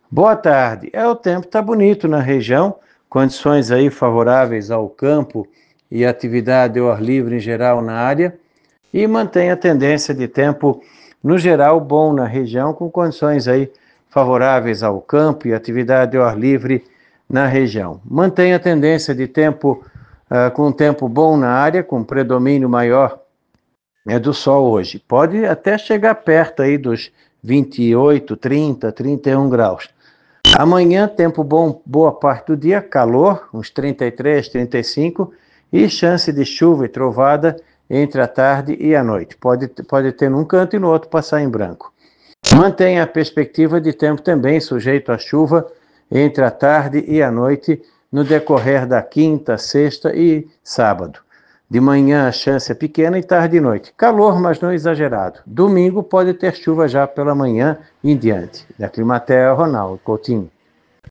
Boa tarde. O tempo está bonito na região, condições aí favoráveis ao campo e atividade ao ar livre em geral na área, e mantém a tendência de tempo, no geral, bom na região, com condições aí favoráveis ao campo e atividade ao ar livre na região. Mantém a tendência de tempo com tempo bom na área, com predomínio maior do sol hoje. Pode até chegar perto aí dos 28, 30, 31 graus. Amanhã, tempo bom, boa parte do dia, calor, uns 33, 35, e chance de chuva e trovada entre a tarde e a noite. Pode ter num canto e no outro passar em branco. Mantém a perspectiva de tempo também sujeito a chuva entre a tarde e a noite no decorrer da quinta, sexta e sábado. De manhã a chance é pequena e tarde e noite. Calor, mas não exagerado. Domingo pode ter chuva já pela manhã em diante. Da Climatea, Ronaldo Coutinho.